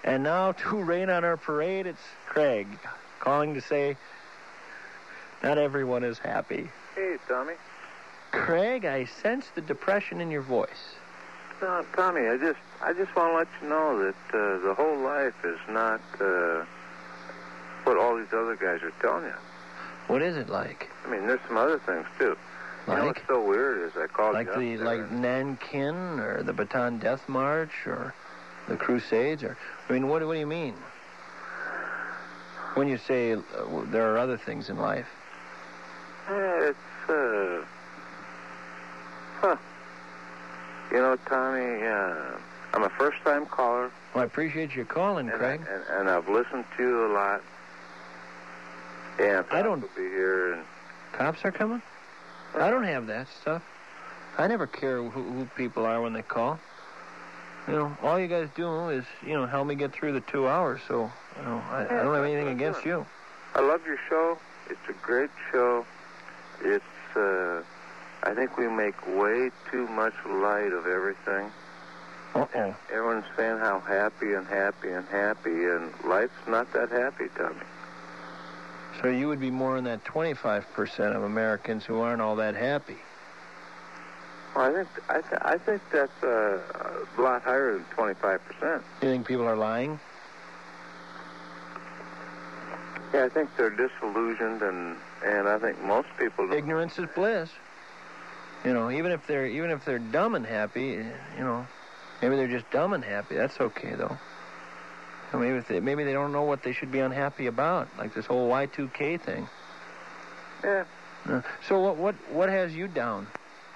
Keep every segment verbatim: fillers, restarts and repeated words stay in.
And now to rain on our parade, it's Craig calling to say not everyone is happy. Hey, Tommy. Craig, I sense the depression in your voice. No, Tommy, I just I just want to let you know that uh, the whole life is not uh, what all these other guys are telling you. What is it like? I mean, there's some other things, too. Like? You know what's so weird is I called like you the up Like Nankin or the Bataan Death March or the Crusades? Or I mean, what, what do you mean? When you say uh, there are other things in life? Yeah, it's, uh... Huh. You know, Tommy, uh, I'm a first-time caller. Well, I appreciate your calling, and Craig. I, and, and I've listened to you a lot. And I don't... will be here and... Cops are coming? I don't have that stuff. I never care who, who people are when they call. You know, all you guys do is, you know, help me get through the two hours. So, you know, I, I don't have anything against you. I love your show. It's a great show. It's, uh, I think we make way too much light of everything. Uh-oh. Everyone's saying how happy and happy and happy, and life's not that happy, Tommy. So you would be more in that twenty-five percent of Americans who aren't all that happy. Well, I think I, th- I think that's uh, a lot higher than twenty-five percent. You think people are lying? Yeah, I think they're disillusioned, and, and I think most people don't. Ignorance is bliss. You know, even if they're even if they're dumb and happy, you know, maybe they're just dumb and happy. That's okay though. So maybe if they, maybe they don't know what they should be unhappy about, like this whole Y two K thing. Yeah. Uh, so what what what has you down?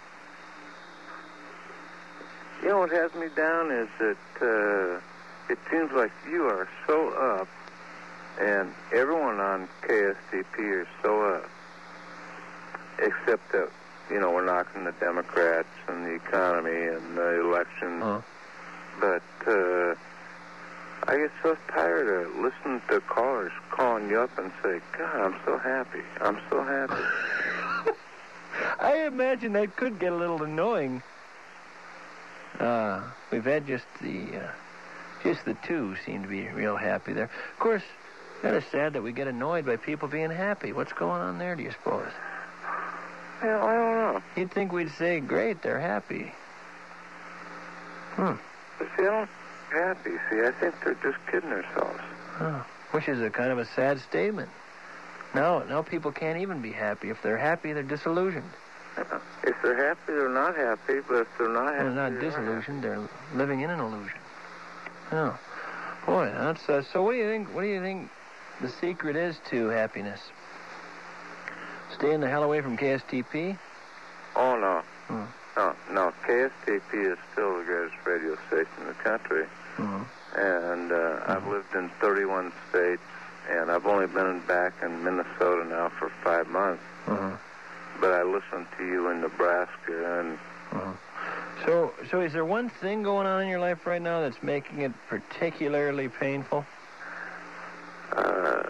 You know what has me down is that uh, it seems like you are so up, and everyone on K S T P is so up, except that, you know, we're knocking the Democrats and the economy and the election. Uh-huh. But uh, I get so tired of listening to callers calling you up and say, God, I'm so happy. I'm so happy. I imagine that could get a little annoying. Uh, we've had just the uh, just the two seem to be real happy there. Of course, kind of sad that we get annoyed by people being happy. What's going on there, do you suppose? Well, I don't know. You'd think we'd say, great, they're happy. Hmm. But see, I don't happy. See, I think they're just kidding themselves. Oh, which is a kind of a sad statement. No, now people can't even be happy. If they're happy, they're disillusioned. Yeah. If they're happy, they're not happy. But if they're not happy, well, they're not they're disillusioned. Not they're living in an illusion. Oh, boy, that's uh, so. What do you think? What do you think the secret is to happiness? Staying the hell away from K S T P? Oh no, Hmm. no, no. K S T P is still the greatest radio station in the country, Hmm. and uh, I've lived in thirty-one states, and I've only been back in Minnesota now for five months. Uh-huh. But I listen to you in Nebraska, and Uh-huh. So, so is there one thing going on in your life right now that's making it particularly painful? uh,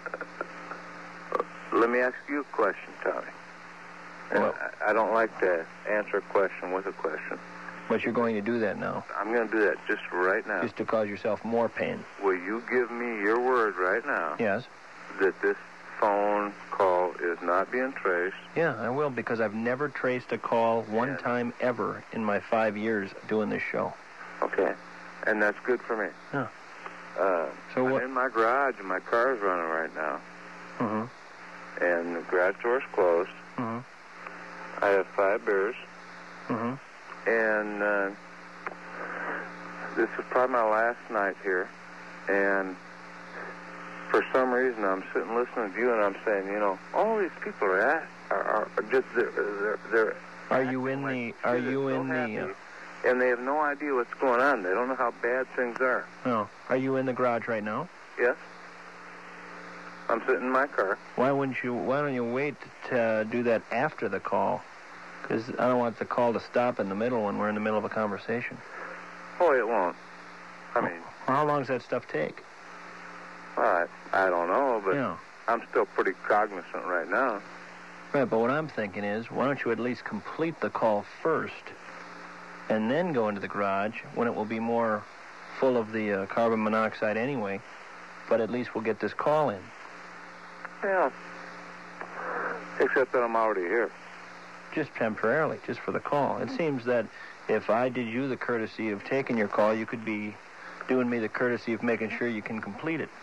let me ask you a question, Tommy. And Well- I, I don't like to answer a question with a question. But you're going to do that now, I'm going to do that just right now. just to cause yourself more pain. Will you give me your word right now Yes? that this phone call is not being traced? Yeah, I will, because I've never traced a call one Yeah. time ever in my five years doing this show. Okay. And that's good for me. Yeah. Uh, So I'm what- in my garage, and my car's running right now. Mm-hmm. And the garage door's closed. Mm-hmm. I have five beers. Mm-hmm. And uh, this is probably my last night here. And for some reason, I'm sitting listening to you, and I'm saying, you know, all these people are at, are, are just they're they're. they're Are you in acting the? like Are they're you so in the? happy, Uh, and they have no idea what's going on. They don't know how bad things are. no. Are you in the garage right now? Yes. I'm sitting in my car. Why wouldn't you? Why don't you wait to uh, do that after the call? Because I don't want the call to stop in the middle when we're in the middle of a conversation. Oh, it won't. I mean, How long does that stuff take? well, I, I don't know, but Yeah. I'm still pretty cognizant right now. Right, but what I'm thinking is, why don't you at least complete the call first, and then go into the garage when it will be more full of the uh, carbon monoxide anyway, but at least we'll get this call in. Yeah. Except that I'm already here. Just temporarily, just for the call. It seems that if I did you the courtesy of taking your call, you could be doing me the courtesy of making sure you can complete it.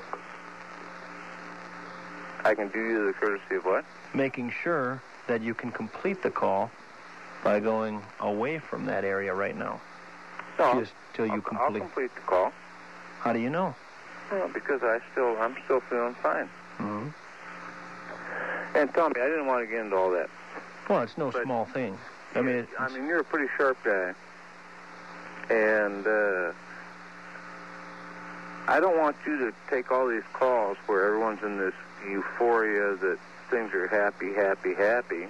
I can do you the courtesy of what? Making sure that you can complete the call by going away from that area right now. No, just till you I'll, complete. I'll complete the call. How do you know? Well, because I still, I'm still feeling fine. Mm-hmm. And Tommy, I didn't want to get into all that. Well, it's no But, small thing. I mean, it's, I mean, you're a pretty sharp guy, and uh, I don't want you to take all these calls where everyone's in this euphoria that things are happy, happy, happy.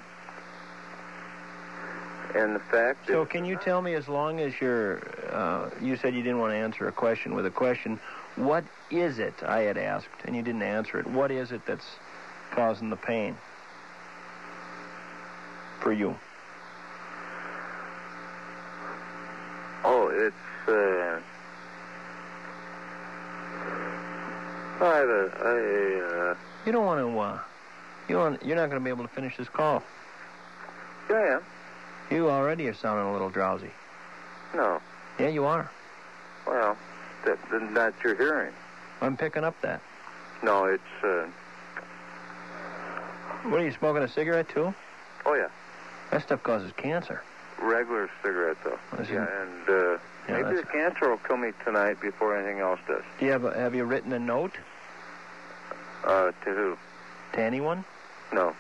And the fact so is... can you tell me, as long as you're, uh, you said you didn't want to answer a question with a question, what is it, I had asked, and you didn't answer it, what is it that's causing the pain for you? Oh, it's, uh... I had a, I, uh... You don't want to, uh... You don't, you're not going to be able to finish this call. Yeah, I am. You already are sounding a little drowsy. No. Yeah, you are. Well, that, that's your hearing. I'm picking up that. No, it's, uh... What, are you smoking a cigarette, too? Oh, yeah. That stuff causes cancer. Regular cigarette, though. Is yeah, it? and, uh... Yeah, maybe the that's- cancer will kill me tonight before anything else does. Do you have, a, have you written a note Uh, to who? to anyone? No.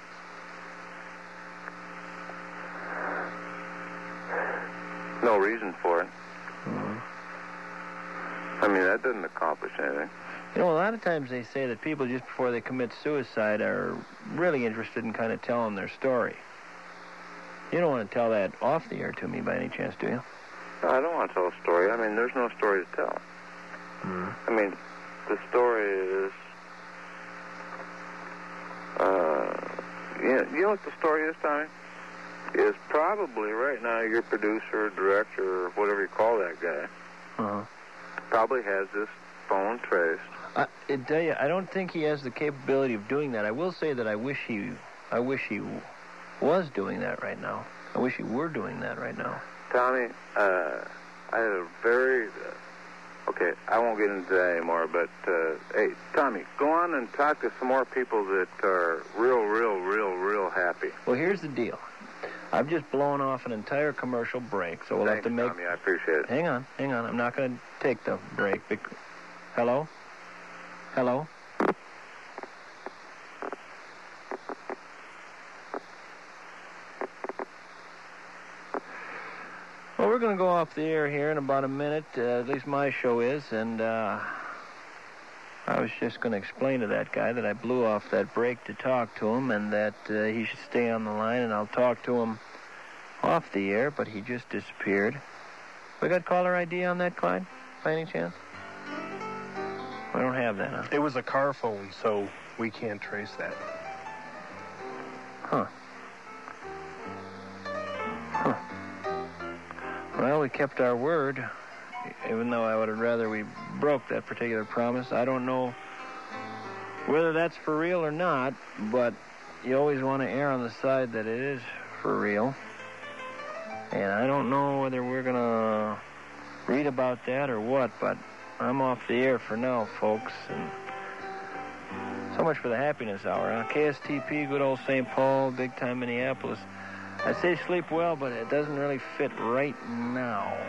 No reason for it. Mm-hmm. I mean, that doesn't accomplish anything. You know, a lot of times they say that people just before they commit suicide are really interested in kind of telling their story. You don't want to tell that off the air to me by any chance, do you? No, I don't want to tell a story. I mean, there's no story to tell. Mm. I mean, the story is... Uh, you know, you know what the story is, Tommy? Is probably right now your producer, director, or whatever you call that guy, Uh-huh. probably has this phone traced. I, I tell you, I don't think he has the capability of doing that. I will say that I wish he, I wish he was doing that right now. I wish he were doing that right now. Tommy, uh, I had a very... Uh, okay, I won't get into that anymore, but, uh, hey, Tommy, go on and talk to some more people that are real, real, real, real happy. Well, here's the deal. I've just blown off an entire commercial break, so we'll Thanks, have to make... Tommy, I appreciate it. Hang on, hang on. I'm not going to take the break. Bec- Hello? Hello? Well, we're going to go off the air here in about a minute. Uh, at least my show is, and uh, I was just going to explain to that guy that I blew off that break to talk to him, and that uh, he should stay on the line, and I'll talk to him off the air, but he just disappeared. We got caller I D on that, Clyde, by any chance? We don't have that, huh? It was a car phone, so we can't trace that. Huh. Huh. Well, we kept our word, even though I would have rather we broke that particular promise. I don't know whether that's for real or not, but you always want to err on the side that it is for real. And I don't know whether we're going to read about that or what, but I'm off the air for now, folks. And so much for the happiness hour, huh? K S T P, good old Saint Paul, big time Minneapolis. I say sleep well, but it doesn't really fit right now.